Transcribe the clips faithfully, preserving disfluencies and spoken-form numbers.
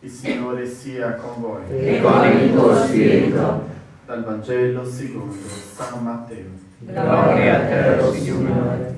Il Signore sia con voi. E con il tuo spirito. Dal Vangelo secondo San Matteo. Gloria a te, o Signore.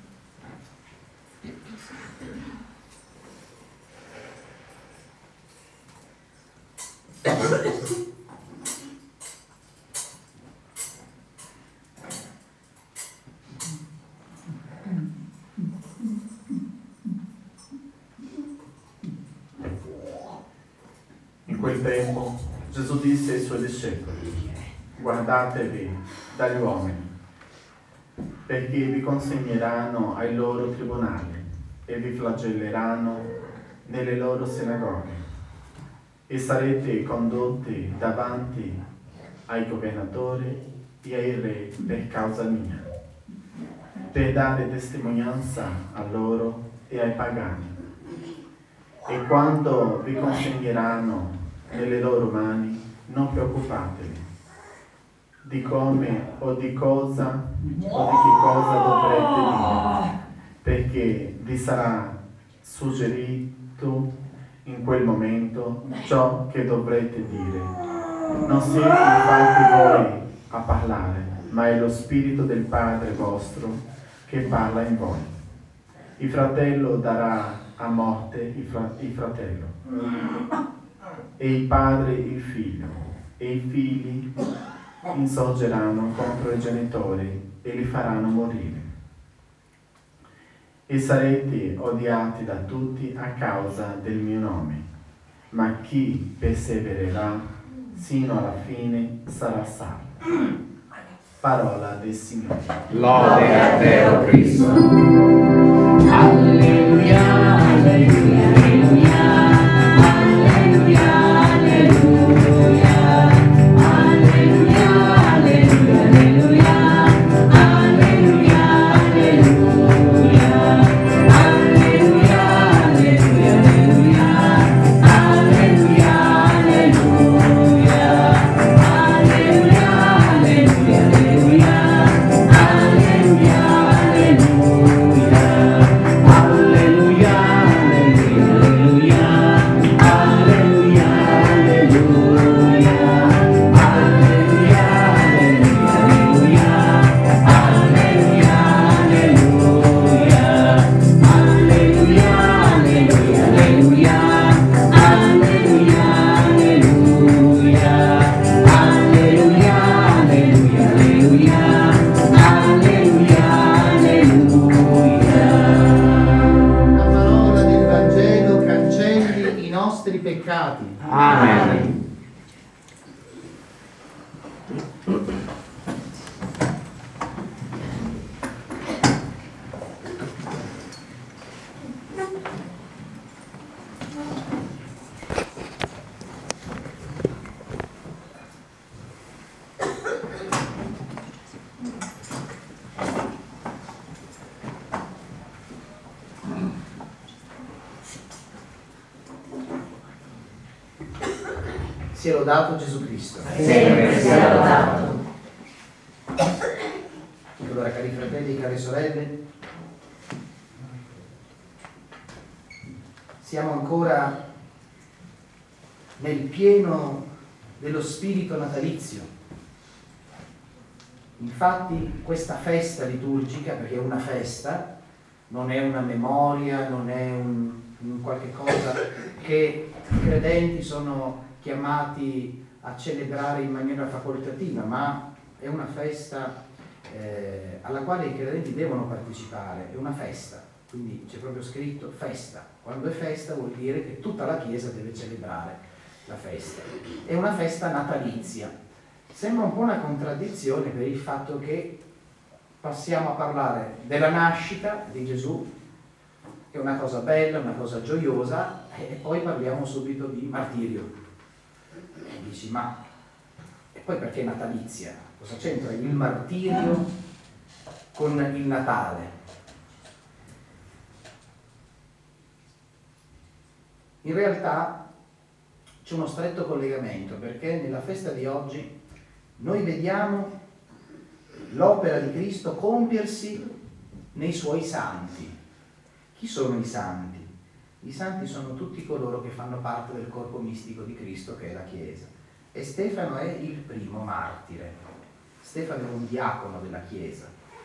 In quel tempo Gesù disse ai suoi discepoli: guardatevi dagli uomini, perché vi consegneranno ai loro tribunali e vi flagelleranno nelle loro sinagoghe e sarete condotti davanti ai governatori e ai re per causa mia, per dare testimonianza a loro e ai pagani. E quando vi consegneranno nelle loro mani, non preoccupatevi di come o di cosa o di che cosa dovrete dire, perché vi sarà suggerito in quel momento ciò che dovrete dire. Non siete infatti voi a parlare, ma è lo Spirito del Padre vostro che parla in voi. Il fratello darà a morte il, fra- il fratello, e il padre il figlio, e i figli insorgeranno contro i genitori e li faranno morire. E sarete odiati da tutti a causa del mio nome, ma chi persevererà sino alla fine sarà salvo. Parola del Signore. Lode a te, o Cristo. Alleluia, alleluia, alleluia, alleluia, alleluia, alleluia, alleluia, alleluia, alleluia, alleluia, alleluia, alleluia, alleluia, Sia lodato Gesù Cristo. Sempre sia lodato. Allora, cari fratelli e care sorelle, siamo ancora nel pieno dello spirito natalizio. Infatti questa festa liturgica, perché è una festa, non è una memoria, non è un, un qualche cosa che i credenti sono chiamati a celebrare in maniera facoltativa, ma è una festa eh, alla quale i credenti devono partecipare, è una festa, quindi c'è proprio scritto festa. Quando è festa vuol dire che tutta la Chiesa deve celebrare la festa. È una festa natalizia. Sembra un po' una contraddizione per il fatto che passiamo a parlare della nascita di Gesù, che è una cosa bella, una cosa gioiosa, e poi parliamo subito di martirio. E dici, ma e poi perché natalizia? Cosa c'entra il martirio con il Natale? In realtà c'è uno stretto collegamento, perché nella festa di oggi noi vediamo l'opera di Cristo compiersi nei suoi santi. Chi sono i santi? I santi sono tutti coloro che fanno parte del corpo mistico di Cristo, che è la Chiesa. E Stefano è il primo martire. Stefano è un diacono della Chiesa.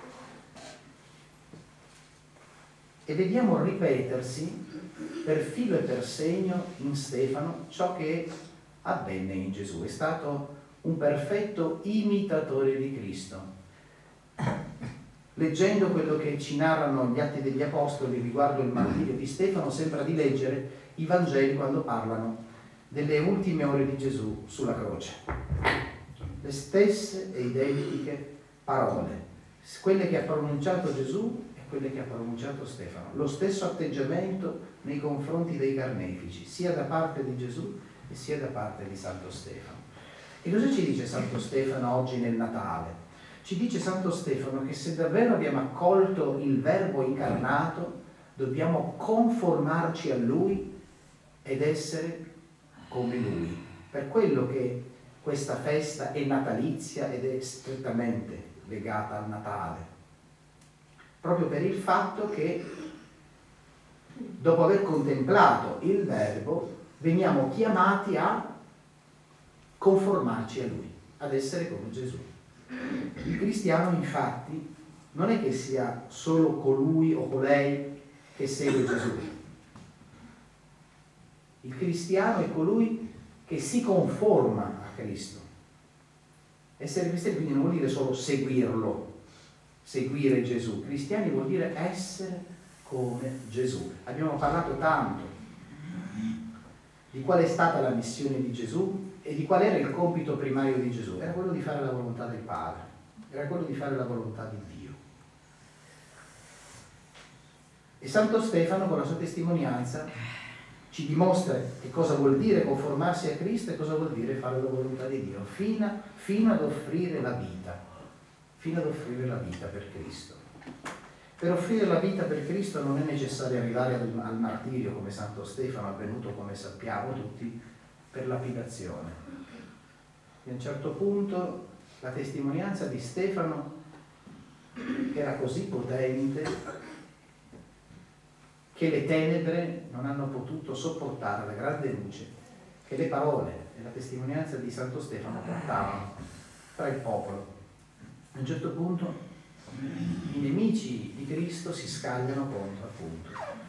E vediamo ripetersi per filo e per segno in Stefano ciò che avvenne in Gesù. È stato un perfetto imitatore di Cristo. Leggendo quello che ci narrano gli Atti degli Apostoli riguardo il martirio di Stefano, sembra di leggere i Vangeli quando parlano delle ultime ore di Gesù sulla croce. Le stesse e identiche parole, quelle che ha pronunciato Gesù e quelle che ha pronunciato Stefano. Lo stesso atteggiamento nei confronti dei carnefici, sia da parte di Gesù e sia da parte di Santo Stefano. E cosa ci dice Santo Stefano oggi nel Natale? Ci dice Santo Stefano che se davvero abbiamo accolto il Verbo incarnato, dobbiamo conformarci a Lui ed essere come Lui. Per quello che questa festa è natalizia ed è strettamente legata al Natale. Proprio per il fatto che dopo aver contemplato il Verbo veniamo chiamati a conformarci a Lui, ad essere come Gesù. Il cristiano infatti non è che sia solo colui o colei che segue Gesù. Il cristiano è colui che si conforma a Cristo. Essere cristiani quindi non vuol dire solo seguirlo, seguire Gesù. Cristiani vuol dire essere come Gesù. Abbiamo parlato tanto di qual è stata la missione di Gesù e di qual era il compito primario di Gesù. Era quello di fare la volontà del Padre, era quello di fare la volontà di Dio. E Santo Stefano con la sua testimonianza ci dimostra che cosa vuol dire conformarsi a Cristo e cosa vuol dire fare la volontà di Dio, fino, fino ad offrire la vita, fino ad offrire la vita per Cristo. Per offrire la vita per Cristo non è necessario arrivare al, al martirio come Santo Stefano, avvenuto come sappiamo tutti, per lapidazione. E a un certo punto la testimonianza di Stefano era così potente che le tenebre non hanno potuto sopportare la grande luce che le parole e la testimonianza di Santo Stefano portavano tra il popolo. A un certo punto i nemici di Cristo si scagliano contro appunto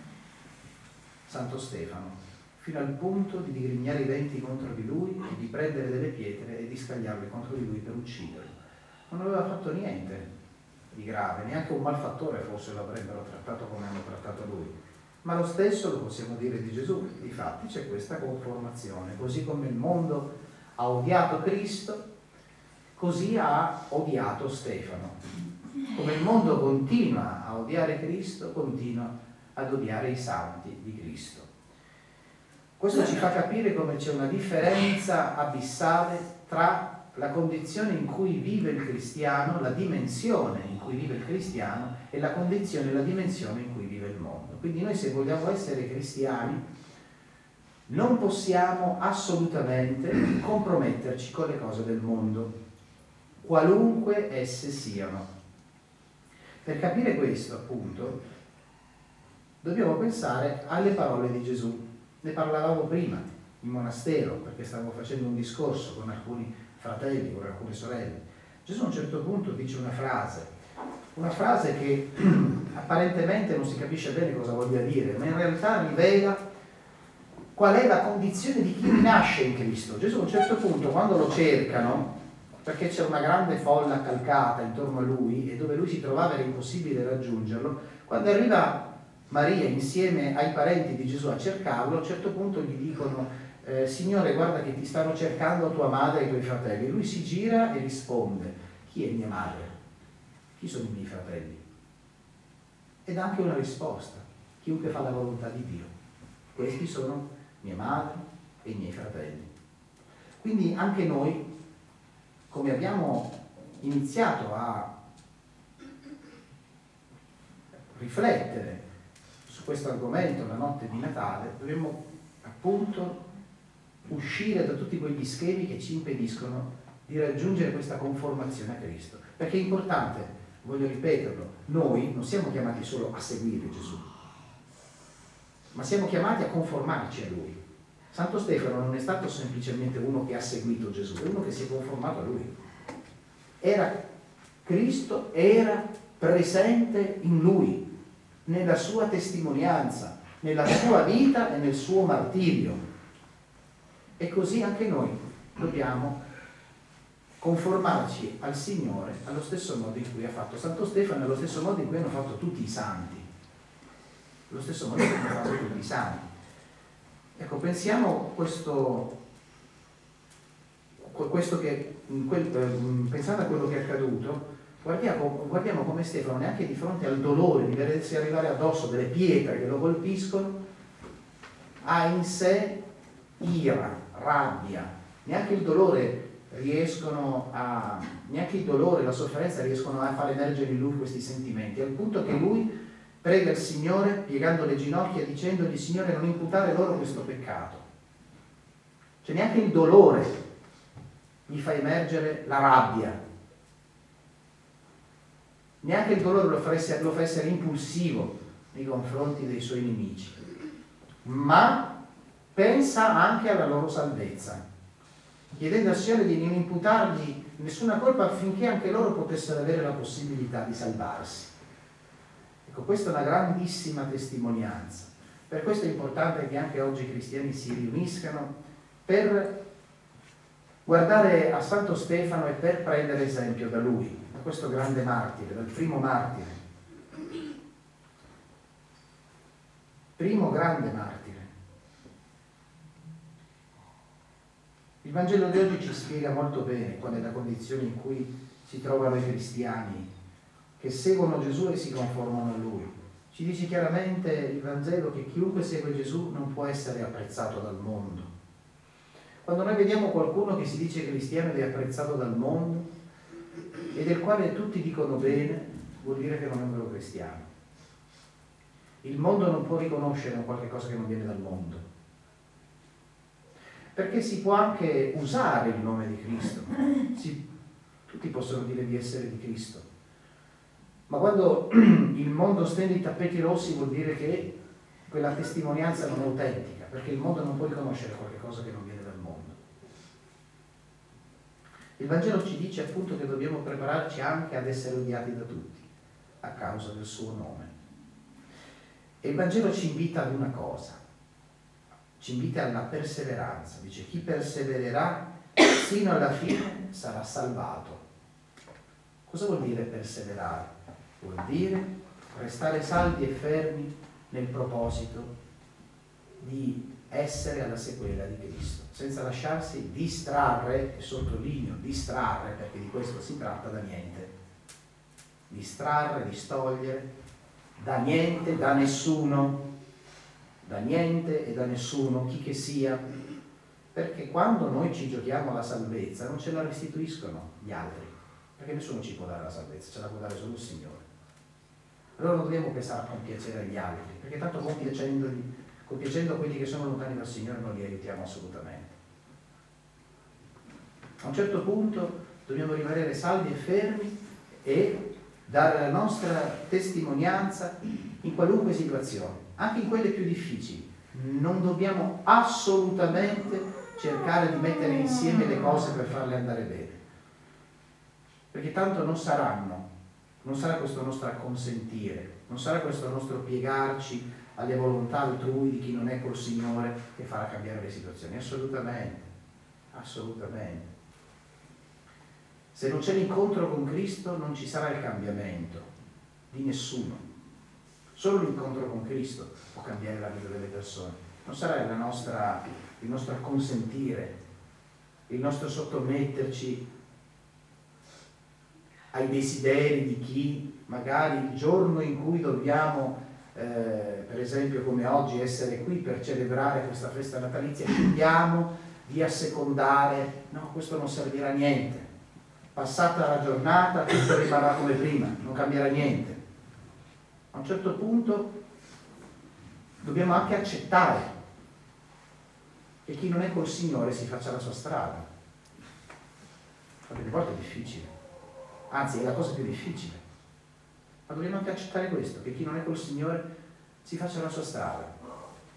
Santo Stefano, fino al punto di digrignare i denti contro di lui e di prendere delle pietre e di scagliarle contro di lui per ucciderlo. Non aveva fatto niente di grave, neanche un malfattore forse lo avrebbero trattato come hanno trattato lui, ma lo stesso lo possiamo dire di Gesù. Difatti c'è questa conformazione, così come il mondo ha odiato Cristo, così ha odiato Stefano. Come il mondo continua a odiare Cristo, continua ad odiare i santi di Cristo. Questo ci fa capire come c'è una differenza abissale tra la condizione in cui vive il cristiano, la dimensione in cui vive il cristiano e la condizione e la dimensione in cui vive il mondo. Quindi noi, se vogliamo essere cristiani, non possiamo assolutamente comprometterci con le cose del mondo, qualunque esse siano. Per capire questo, appunto, dobbiamo pensare alle parole di Gesù. Ne parlavamo prima in monastero, perché stavamo facendo un discorso con alcuni fratelli, con alcune sorelle. Gesù a un certo punto dice una frase, una frase che apparentemente non si capisce bene cosa voglia dire, ma in realtà rivela qual è la condizione di chi nasce in Cristo. Gesù a un certo punto, quando lo cercano, perché c'è una grande folla accalcata intorno a lui e dove lui si trovava era impossibile raggiungerlo, quando arriva Maria insieme ai parenti di Gesù a cercarlo, a un certo punto gli dicono eh, Signore, guarda che ti stanno cercando tua madre e i tuoi fratelli. Lui si gira e risponde: chi è mia madre? Chi sono i miei fratelli? Ed ha anche una risposta: chiunque fa la volontà di Dio. Questi sono mia madre e i miei fratelli. Quindi anche noi, come abbiamo iniziato a riflettere su questo argomento la notte di Natale, dobbiamo appunto uscire da tutti quegli schemi che ci impediscono di raggiungere questa conformazione a Cristo. Perché è importante, voglio ripeterlo, noi non siamo chiamati solo a seguire Gesù, ma siamo chiamati a conformarci a Lui. Santo Stefano non è stato semplicemente uno che ha seguito Gesù, è uno che si è conformato a Lui. Era Cristo, era presente in Lui, nella sua testimonianza, nella sua vita e nel suo martirio. E così anche noi dobbiamo conformarci al Signore allo stesso modo in cui ha fatto Santo Stefano, allo stesso modo in cui hanno fatto tutti i santi. Allo stesso modo in cui hanno fatto tutti i santi. Ecco, pensiamo questo, questo che, quel, pensate a quello che è accaduto, guardiamo, guardiamo come Stefano, neanche di fronte al dolore di vedersi arrivare addosso delle pietre che lo colpiscono, ha in sé ira, rabbia, neanche il dolore riescono a, neanche il dolore, la sofferenza riescono a far emergere in lui questi sentimenti, al punto che lui prega il Signore piegando le ginocchia dicendogli: Signore, non imputare loro questo peccato. Cioè neanche il dolore gli fa emergere la rabbia, neanche il dolore lo fa essere, lo fa essere impulsivo nei confronti dei suoi nemici, ma pensa anche alla loro salvezza, chiedendo al Signore di non imputargli nessuna colpa affinché anche loro potessero avere la possibilità di salvarsi. Ecco, questa è una grandissima testimonianza. Per questo è importante che anche oggi i cristiani si riuniscano per guardare a Santo Stefano e per prendere esempio da lui, da questo grande martire, dal primo martire, primo grande martire. Il Vangelo di oggi ci spiega molto bene qual è la condizione in cui si trovano i cristiani che seguono Gesù e si conformano a Lui. Ci dice chiaramente il Vangelo che chiunque segue Gesù non può essere apprezzato dal mondo. Quando noi vediamo qualcuno che si dice cristiano ed è apprezzato dal mondo e del quale tutti dicono bene, vuol dire che non è un vero cristiano. Il mondo non può riconoscere qualche cosa che non viene dal mondo, perché si può anche usare il nome di Cristo, si, tutti possono dire di essere di Cristo, ma quando il mondo stende i tappeti rossi vuol dire che quella testimonianza non è autentica, perché il mondo non può riconoscere qualche cosa che non viene dal mondo. Il Vangelo ci dice appunto che dobbiamo prepararci anche ad essere odiati da tutti a causa del suo nome. E il Vangelo ci invita ad una cosa, ci invita alla perseveranza. Dice: chi persevererà sino alla fine sarà salvato. Cosa vuol dire perseverare? Vuol dire restare saldi e fermi nel proposito di essere alla sequela di Cristo, senza lasciarsi distrarre, e sottolineo distrarre perché di questo si tratta, da niente. Distrarre, distogliere, da niente, da nessuno, da niente e da nessuno, chi che sia, perché quando noi ci giochiamo la salvezza non ce la restituiscono gli altri, perché nessuno ci può dare la salvezza, ce la può dare solo il Signore. Allora non dobbiamo pensare a compiacere agli altri, perché tanto compiacendoli, compiacendo quelli che sono lontani dal Signore non li aiutiamo assolutamente. A un certo punto dobbiamo rimanere saldi e fermi e dare la nostra testimonianza in qualunque situazione, anche in quelle più difficili. Non dobbiamo assolutamente cercare di mettere insieme le cose per farle andare bene, perché tanto non saranno, non sarà questo nostro acconsentire, non sarà questo nostro piegarci alle volontà altrui di chi non è col Signore che farà cambiare le situazioni. Assolutamente, assolutamente. Se non c'è l'incontro con Cristo non ci sarà il cambiamento di nessuno. Solo l'incontro con Cristo può cambiare la vita delle persone. Non sarà la nostra, il nostro acconsentire, il nostro sottometterci ai desideri di chi magari il giorno in cui dobbiamo, eh, per esempio come oggi, essere qui per celebrare questa festa natalizia, chiediamo di assecondare. No, questo non servirà a niente. Passata la giornata tutto rimarrà come prima, non cambierà niente. A un certo punto dobbiamo anche accettare che chi non è col Signore si faccia la sua strada. Delle volte è difficile, anzi è la cosa più difficile, ma dobbiamo anche accettare questo, che chi non è col Signore si faccia la sua strada.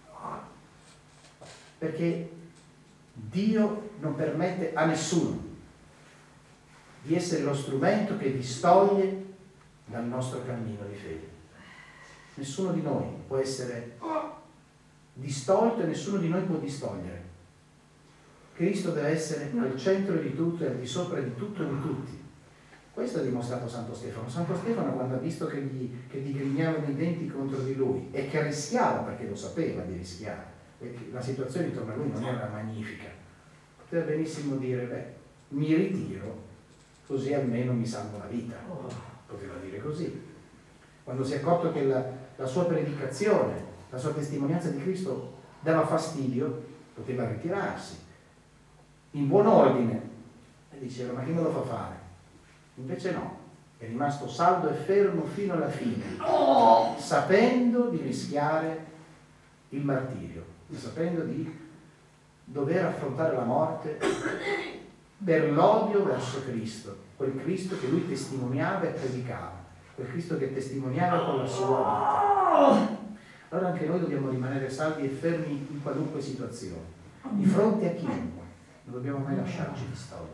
perché Dio non permette a nessuno di essere lo strumento che distoglie dal nostro cammino di fede. Nessuno di noi può essere distolto e nessuno di noi può distogliere. Cristo deve essere al centro di tutto e al di sopra di tutto e di tutti. Questo ha dimostrato Santo Stefano. Santo Stefano, quando ha visto che gli, che gli grignavano i denti contro di lui e che rischiava, perché lo sapeva di rischiare, perché la situazione intorno a lui non era magnifica, poteva benissimo dire: beh, mi ritiro, così almeno mi salvo la vita. Poteva dire così. Quando si è accorto che la, la sua predicazione, la sua testimonianza di Cristo dava fastidio, poteva ritirarsi in buon ordine, e diceva: ma chi me lo fa fare? Invece no, è rimasto saldo e fermo fino alla fine, sapendo di rischiare il martirio, sapendo di dover affrontare la morte per l'odio verso Cristo, quel Cristo che lui testimoniava e predicava, quel Cristo che testimoniava con la sua vita. Allora anche noi dobbiamo rimanere saldi e fermi in qualunque situazione, di fronte a chiunque, non dobbiamo mai lasciarci distogliere.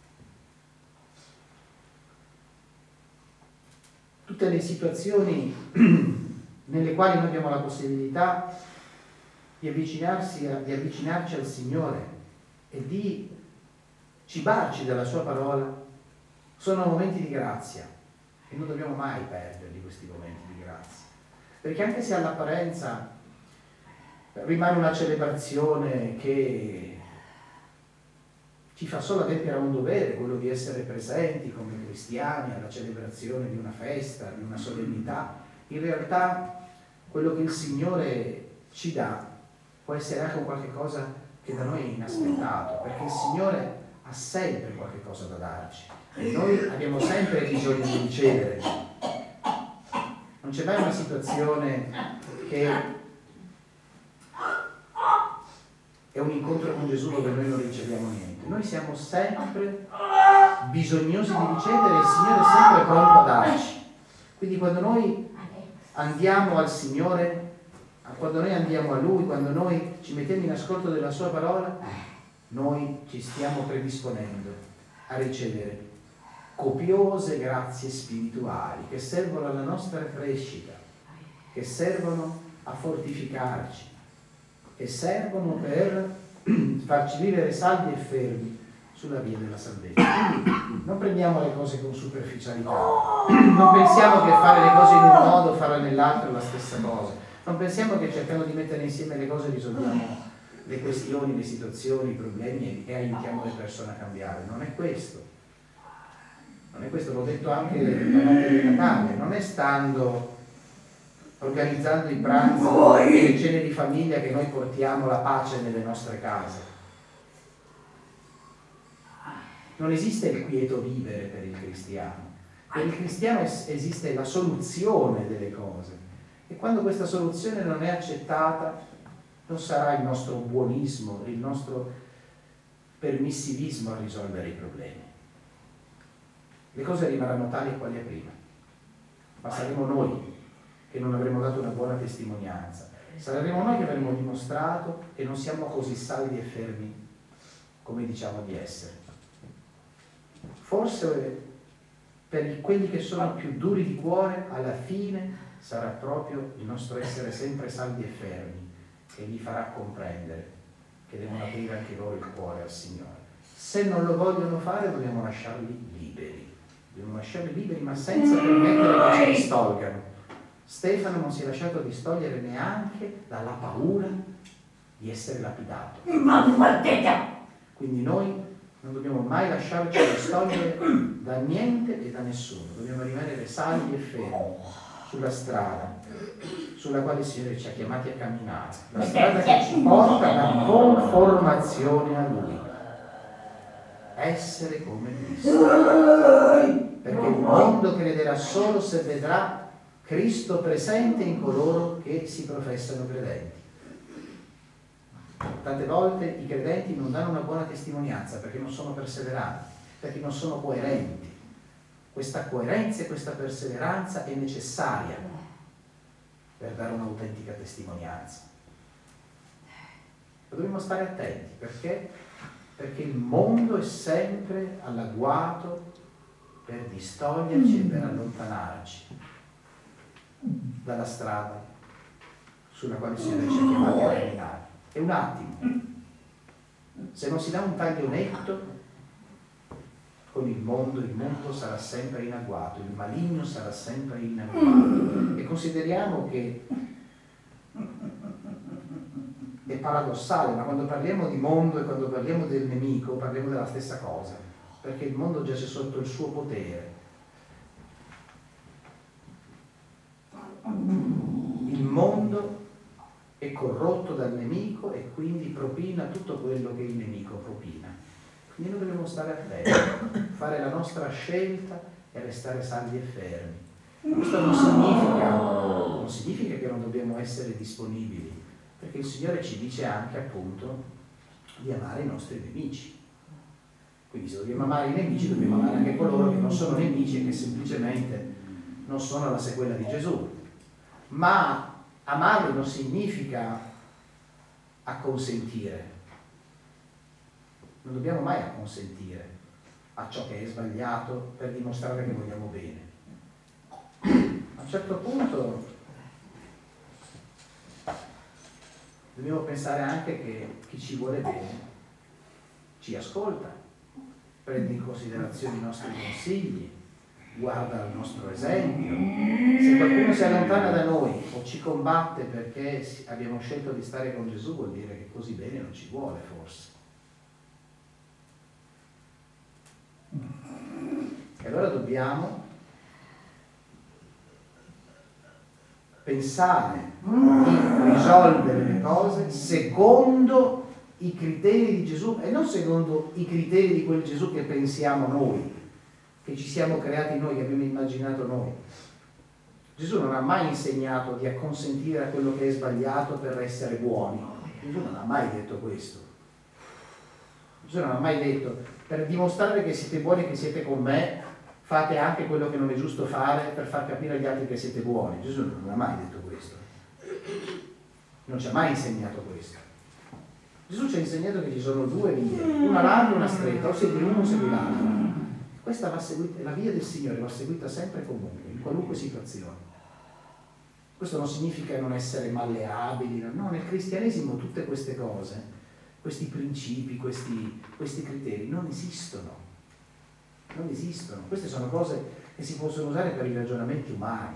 Tutte le situazioni nelle quali noi abbiamo la possibilità di avvicinarsi a, di avvicinarci al Signore e di cibarci della sua parola sono momenti di grazia e non dobbiamo mai perderli questi momenti di grazia, perché anche se all'apparenza rimane una celebrazione che ci fa solo adempiere a un dovere, quello di essere presenti come cristiani alla celebrazione di una festa, di una solennità, in realtà quello che il Signore ci dà può essere anche un qualche cosa che da noi è inaspettato, perché il Signore ha sempre qualche cosa da darci e noi abbiamo sempre bisogno di ricevere. Non c'è mai una situazione che è un incontro con Gesù dove noi non riceviamo niente. Noi siamo sempre bisognosi di ricevere e il Signore è sempre pronto a darci. Quindi quando noi andiamo al Signore, quando noi andiamo a Lui, quando noi ci mettiamo in ascolto della Sua parola, noi ci stiamo predisponendo a ricevere copiose grazie spirituali che servono alla nostra crescita, che servono a fortificarci, che servono per farci vivere saldi e fermi sulla via della salvezza. Quindi non prendiamo le cose con superficialità, non pensiamo che fare le cose in un modo, farle nell'altro è la stessa cosa, non pensiamo che cercando di mettere insieme le cose risolviamo le questioni, le situazioni, i problemi e aiutiamo le persone a cambiare. Non è questo. Non è questo, l'ho detto anche la notte di Natale, non è stando organizzando i pranzi e le cene di famiglia che noi portiamo la pace nelle nostre case. Non esiste il quieto vivere per il cristiano. Per il cristiano es- esiste la soluzione delle cose e quando questa soluzione non è accettata non sarà il nostro buonismo, il nostro permissivismo a risolvere i problemi. Le cose rimarranno tali e quali è prima, ma saremo noi che non avremo dato una buona testimonianza. Saremo noi che avremo dimostrato che non siamo così saldi e fermi come diciamo di essere. Forse per quelli che sono più duri di cuore, alla fine sarà proprio il nostro essere sempre saldi e fermi che li farà comprendere che devono aprire anche loro il cuore al Signore. Se non lo vogliono fare, dobbiamo lasciarli liberi. Dobbiamo lasciarli liberi, ma senza permettere che ci distolgano. Stefano non si è lasciato distogliere neanche dalla paura di essere lapidato. Quindi noi non dobbiamo mai lasciarci distogliere da niente e da nessuno. Dobbiamo rimanere saldi e fermi sulla strada sulla quale il Signore ci ha chiamati a camminare. La strada che ci porta alla conformazione a Lui. Essere come Cristo. Perché il mondo crederà solo se vedrà Cristo presente in coloro che si professano credenti. Tante volte i credenti non danno una buona testimonianza perché non sono perseveranti, perché non sono coerenti. Questa coerenza e questa perseveranza è necessaria per dare un'autentica testimonianza. Ma dobbiamo stare attenti, perché? Perché il mondo è sempre all'agguato per distoglierci e per allontanarci dalla strada sulla quale si riesce a chiamare a camminare. È un attimo. Se non si dà un taglio netto con il mondo, il mondo sarà sempre in agguato, il maligno sarà sempre in agguato. E consideriamo che è paradossale, ma quando parliamo di mondo e quando parliamo del nemico parliamo della stessa cosa, perché il mondo giace sotto il suo potere. Il mondo è corrotto dal nemico e quindi propina tutto quello che il nemico propina. Quindi noi dobbiamo stare attenti, fare la nostra scelta e restare saldi e fermi. Questo non significa, non significa che non dobbiamo essere disponibili, perché il Signore ci dice anche appunto di amare i nostri nemici. Quindi se dobbiamo amare i nemici dobbiamo amare anche coloro che non sono nemici e che semplicemente non sono la sequela di Gesù. Ma amarli non significa acconsentire. Non dobbiamo mai acconsentire a ciò che è sbagliato per dimostrare che vogliamo bene. A un certo punto dobbiamo pensare anche che chi ci vuole bene ci ascolta, prende in considerazione i nostri consigli, guarda il nostro esempio. Se qualcuno si allontana da noi o ci combatte perché abbiamo scelto di stare con Gesù, vuol dire che così bene non ci vuole, forse. E allora dobbiamo pensare di risolvere le cose secondo i criteri di Gesù e non secondo i criteri di quel Gesù che pensiamo noi, che ci siamo creati noi, che abbiamo immaginato noi. Gesù non ha mai insegnato di acconsentire a quello che è sbagliato per essere buoni. Gesù non ha mai detto questo. Gesù non ha mai detto: per dimostrare che siete buoni e che siete con me, fate anche quello che non è giusto fare per far capire agli altri che siete buoni. Gesù non ha mai detto questo. Non ci ha mai insegnato questo. Gesù ci ha insegnato che ci sono due vie, una larga e una stretta, o segui l'uno o segui l'altro. Questa va seguita, la via del Signore va seguita sempre e comunque, in qualunque situazione. Questo non significa non essere malleabili, no, nel cristianesimo tutte queste cose, questi principi, questi, questi criteri non esistono. Non esistono. Queste sono cose che si possono usare per i ragionamenti umani.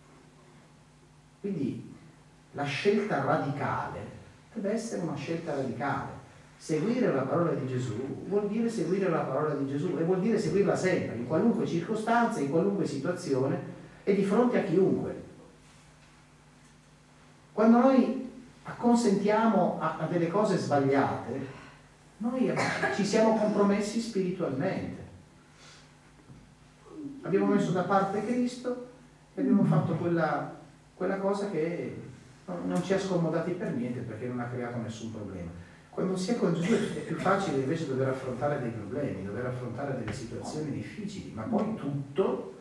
Quindi la scelta radicale deve essere una scelta radicale. Seguire la parola di Gesù vuol dire seguire la parola di Gesù e vuol dire seguirla sempre, in qualunque circostanza, in qualunque situazione e di fronte a chiunque. Quando noi acconsentiamo a, a delle cose sbagliate, noi ci siamo compromessi spiritualmente. Abbiamo messo da parte Cristo e abbiamo fatto quella, quella cosa che non ci ha scomodati per niente, perché non ha creato nessun problema. Quando si è con Gesù è più facile invece dover affrontare dei problemi, dover affrontare delle situazioni difficili, ma poi tutto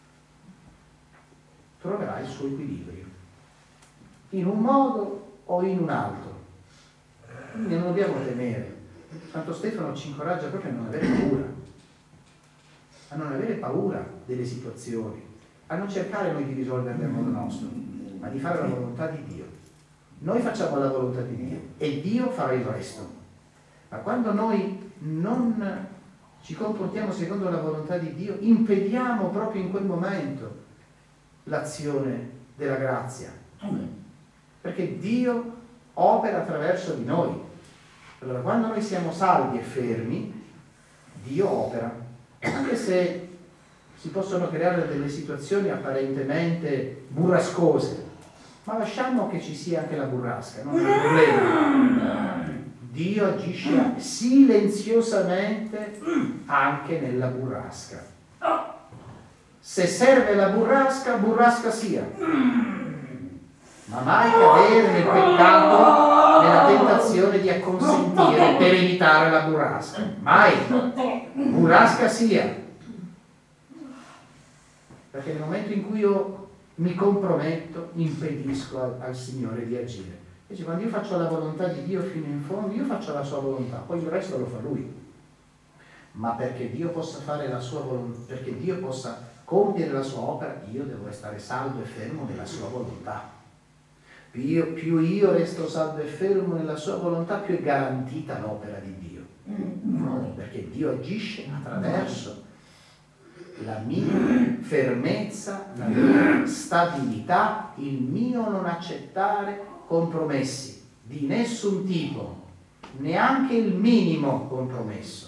troverà il suo equilibrio, in un modo o in un altro. Quindi non dobbiamo temere. Santo Stefano ci incoraggia proprio a non avere paura, a non avere paura delle situazioni, a non cercare noi di risolverle a modo nostro, ma di fare la volontà di Dio. Noi facciamo la volontà di Dio e Dio farà il resto. Ma quando noi non ci comportiamo secondo la volontà di Dio, impediamo proprio in quel momento l'azione della grazia. Perché Dio opera attraverso di noi. Allora, quando noi siamo saldi e fermi, Dio opera. Anche se si possono creare delle situazioni apparentemente burrascose, ma lasciamo che ci sia anche la burrasca, non è un problema. Dio agisce silenziosamente anche nella burrasca. Se serve la burrasca, burrasca sia. Ma mai cadere nel peccato, nella tentazione di acconsentire per evitare la burrasca. Mai. Burrasca sia. Perché nel momento in cui io mi comprometto, impedisco al, al Signore di agire. Dice, quando io faccio la volontà di Dio fino in fondo, io faccio la sua volontà, poi il resto lo fa Lui. Ma perché Dio possa fare la sua volontà, perché Dio possa compiere la sua opera, io devo restare saldo e fermo nella sua volontà. Più io, più io resto saldo e fermo nella sua volontà, più è garantita l'opera di Dio. Perché Dio agisce attraverso la mia fermezza, la mia stabilità, il mio non accettare compromessi di nessun tipo, neanche il minimo compromesso.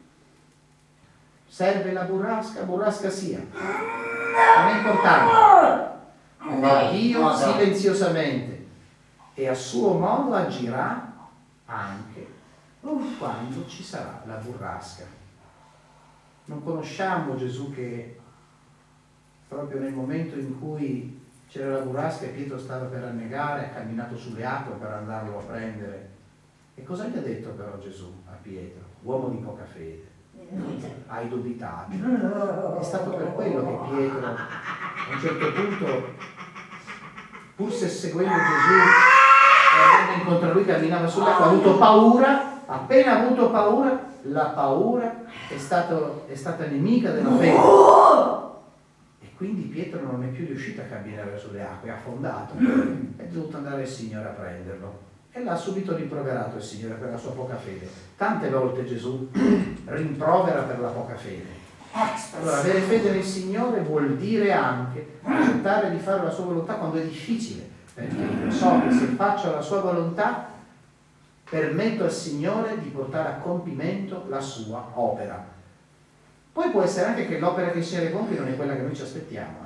Serve la burrasca, burrasca sia, non è importante. Ma Dio silenziosamente e a suo modo agirà anche quando ci sarà la burrasca. Non conosciamo Gesù che proprio nel momento in cui c'era la burrasca e Pietro stava per annegare, ha camminato sulle acque per andarlo a prendere. E cosa gli ha detto però Gesù a Pietro? Uomo di poca fede, hai dubitato. È stato per quello che Pietro a un certo punto, pur se seguendo Gesù e andando incontro a lui, camminava sull'acqua, ha avuto paura. Appena ha avuto paura, la paura è, stato, è stata nemica della fede. E quindi Pietro non è più riuscito a camminare sulle acque, ha affondato, è dovuto andare il Signore a prenderlo. E l'ha subito rimproverato il Signore per la sua poca fede. Tante volte Gesù rimprovera per la poca fede. Allora, avere fede nel Signore vuol dire anche accettare di fare la sua volontà quando è difficile, perché io so che se faccio la sua volontà permetto al Signore di portare a compimento la sua opera. Poi può essere anche che l'opera che il Signore compie non è quella che noi ci aspettiamo.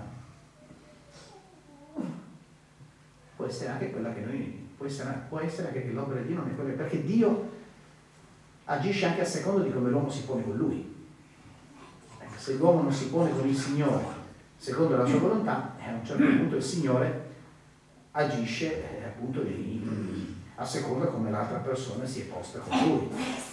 Eh? Può essere anche quella che noi, può essere, può essere anche che l'opera di Dio non è quella, perché Dio agisce anche a secondo di come l'uomo si pone con Lui. Se l'uomo non si pone con il Signore secondo la sua volontà, a un certo punto il Signore agisce eh, appunto di, a seconda come l'altra persona si è posta con Lui.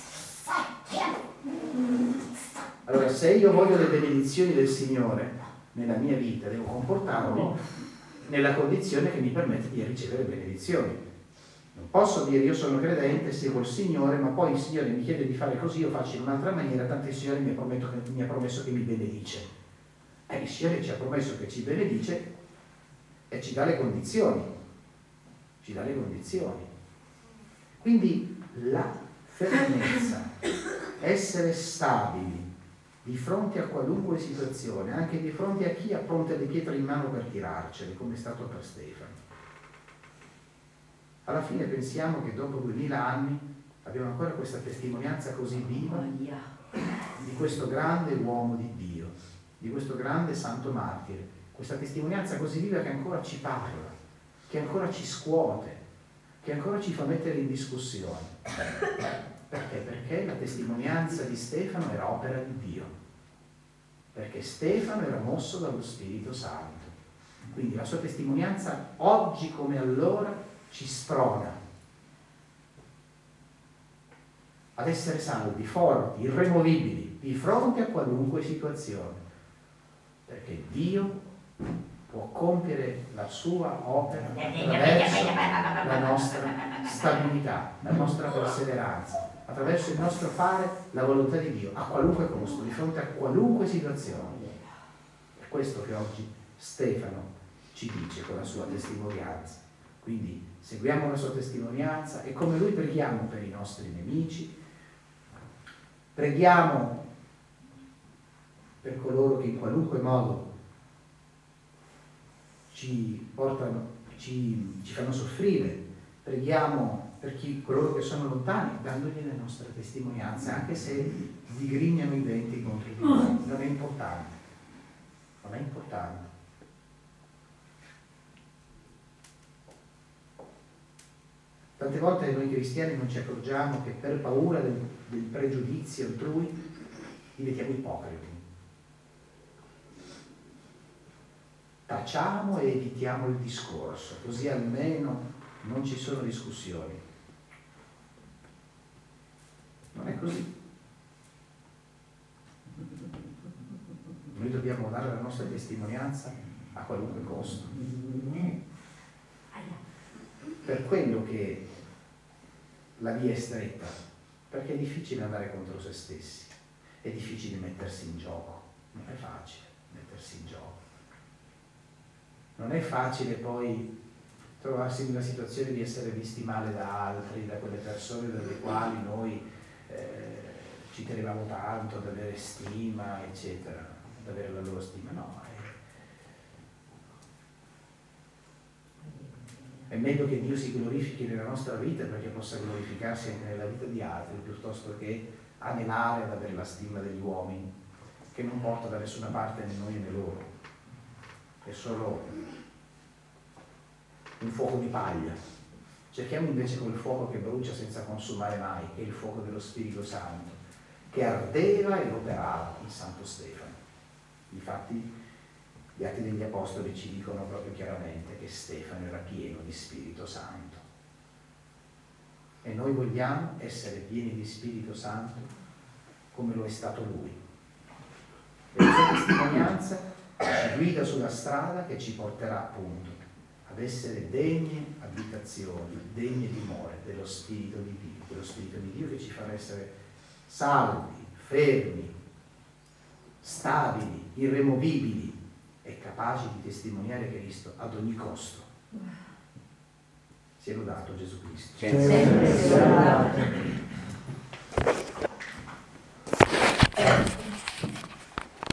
Allora, se io voglio le benedizioni del Signore nella mia vita, devo comportarmi nella condizione che mi permette di ricevere benedizioni. Non posso dire io sono credente, seguo il Signore, ma poi il Signore mi chiede di fare così, io faccio in un'altra maniera, tanto il Signore mi ha, prometto che, mi ha promesso che mi benedice. E il Signore ci ha promesso che ci benedice e ci dà le condizioni. Ci dà le condizioni. Quindi la fermezza, essere stabili di fronte a qualunque situazione, anche di fronte a chi ha pronte le pietre in mano per tirarcele, come è stato per Stefano. Alla fine pensiamo che dopo duemila anni abbiamo ancora questa testimonianza così viva di questo grande uomo di Dio, di questo grande santo martire, questa testimonianza così viva che ancora ci parla, che ancora ci scuote, che ancora ci fa mettere in discussione. Perché? Perché la testimonianza di Stefano era opera di Dio, perché Stefano era mosso dallo Spirito Santo. Quindi la sua testimonianza oggi come allora ci sprona ad essere saldi, forti, irremovibili di fronte a qualunque situazione, perché Dio può compiere la sua opera attraverso la nostra stabilità, la nostra perseveranza, attraverso il nostro fare la volontà di Dio a qualunque costo, di fronte a qualunque situazione. È questo che oggi Stefano ci dice con la sua testimonianza. Quindi seguiamo la sua testimonianza e come lui preghiamo per i nostri nemici, preghiamo per coloro che in qualunque modo ci portano, ci, ci fanno soffrire, preghiamo per chi, coloro che sono lontani, dandogli le nostre testimonianze, anche se digrignano i venti contro di noi. Non è importante, non è importante. Tante volte noi cristiani non ci accorgiamo che per paura del, del pregiudizio altrui diventiamo ipocriti. Tacciamo e evitiamo il discorso, così almeno non ci sono discussioni. Non è così. Noi dobbiamo dare la nostra testimonianza a qualunque costo. per quello che la via è stretta, perché è difficile andare contro se stessi, è difficile mettersi in gioco, non è facile mettersi in gioco. Non è facile poi trovarsi in una situazione di essere visti male da altri, da quelle persone dalle quali noi eh, ci tenevamo tanto, ad avere stima, eccetera, ad avere la loro stima. No, è, è meglio che Dio si glorifichi nella nostra vita perché possa glorificarsi anche nella vita di altri, piuttosto che anelare ad avere la stima degli uomini, che non porta da nessuna parte né noi né loro. È solo un fuoco di paglia. Cerchiamo invece quel fuoco che brucia senza consumare mai, che è il fuoco dello Spirito Santo, che ardeva e operava in Santo Stefano. Infatti gli Atti degli Apostoli ci dicono proprio chiaramente che Stefano era pieno di Spirito Santo. E noi vogliamo essere pieni di Spirito Santo come lo è stato lui. E la sua testimonianza ci guida sulla strada che ci porterà appunto ad essere degne abitazioni, degne dimore dello Spirito di Dio, dello Spirito di Dio che ci farà essere saldi, fermi, stabili, irremovibili e capaci di testimoniare Cristo ad ogni costo. Sia lodato Gesù Cristo. Sempre sia lodato.